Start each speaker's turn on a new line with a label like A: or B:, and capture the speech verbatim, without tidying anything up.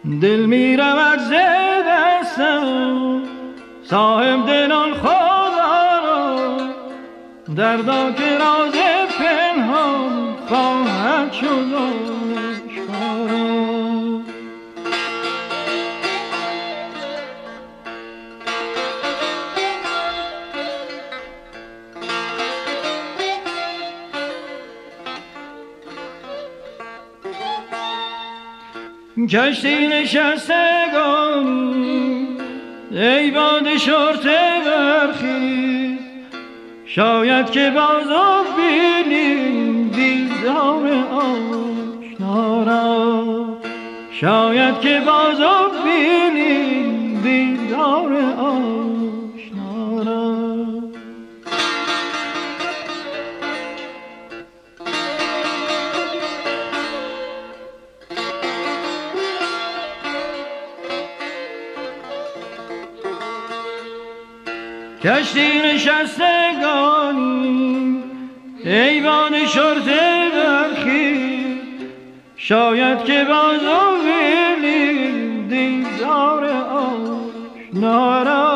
A: دل می رود ز دستم صاحب دلان خدا را، دردا که راز پنهان خواهد شد آشکارا. کشتی نشستگان ای باد شرطه برخیز، شاید که باز بینیم دیدار آشنا را، شاید که باز بینیم دیدار آشنا را. کشتی نشستگانی ای باد شرطه برخیز، شاید که باز بینیم دیدار آشنا را.